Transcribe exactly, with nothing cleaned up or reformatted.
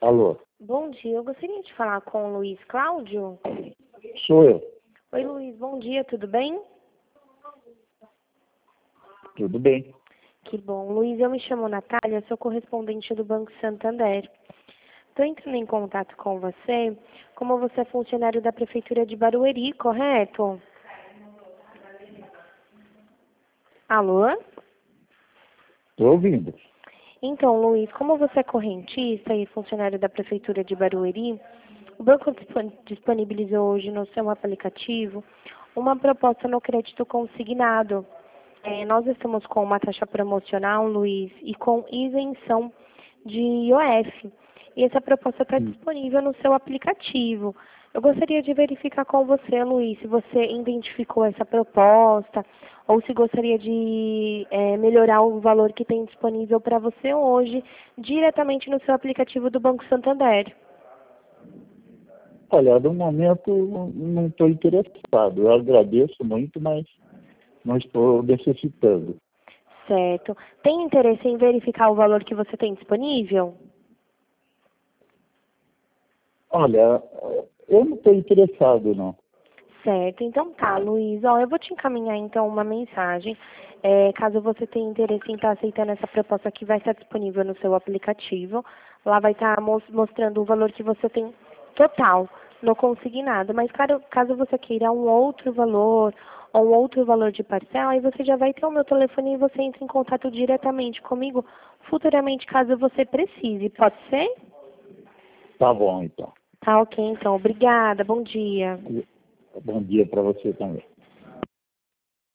Alô, Bom dia, eu gostaria de falar com o Luiz Cláudio. sou eu. Oi, Luiz, bom dia, tudo bem? Tudo bem? Que bom. Luiz, eu me chamo Natália, sou correspondente do Banco Santander. Estou entrando em contato com você, como você é funcionário da Prefeitura de Barueri, correto? Alô? Estou ouvindo. Então, Luiz, como você é correntista e funcionário da Prefeitura de Barueri, o banco dispon- disponibilizou hoje no seu aplicativo uma proposta no crédito consignado. É, nós estamos com uma taxa promocional, Luiz, e com isenção de I O F. E essa proposta está Hum. disponível no seu aplicativo. Eu gostaria de verificar com você, Luiz, se você identificou essa proposta ou se gostaria de é, melhorar o valor que tem disponível para você hoje, diretamente no seu aplicativo do Banco Santander. Olha, no momento não estou interessado. Eu agradeço muito, mas não estou necessitando. Certo. Tem interesse em verificar o valor que você tem disponível? Olha, eu não estou interessado, não. Certo, então tá, Luiz. Ó, eu vou te encaminhar então uma mensagem. É, caso você tenha interesse em estar aceitando essa proposta que vai estar disponível no seu aplicativo, lá vai estar mos- mostrando o valor que você tem total no consignado. Mas caso, caso você queira um outro valor ou um outro valor de parcela, aí você já vai ter o meu telefone e você entra em contato diretamente comigo futuramente, caso você precise. Pode ser? Tá bom, então. Tá ok, então. Obrigada. Bom dia. Bom dia para você também.